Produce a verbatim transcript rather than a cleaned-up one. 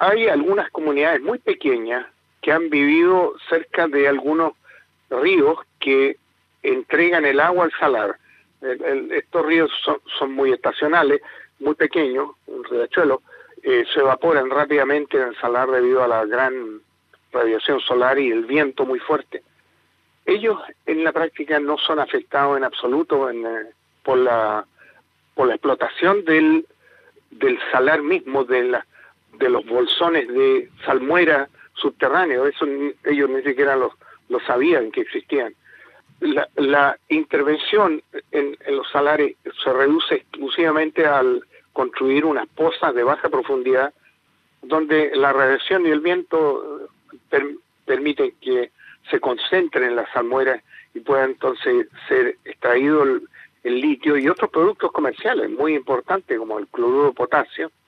hay algunas comunidades muy pequeñas que han vivido cerca de algunos ríos que entregan el agua al salar. El, el, estos ríos son, son muy estacionales, muy pequeños, un riachuelo, eh, se evaporan rápidamente en el salar debido a la gran radiación solar y el viento muy fuerte. Ellos en la práctica no son afectados en absoluto en, eh, por la por la explotación del del salar mismo, de la de los bolsones de salmuera subterráneo. Eso ellos ni siquiera lo, lo sabían que existían. La, la intervención en, en los salares se reduce exclusivamente al construir unas pozas de baja profundidad donde la radiación y el viento per, permiten que se concentren en las salmueras y pueda entonces ser extraído el, el litio y otros productos comerciales muy importantes como el cloruro de potasio,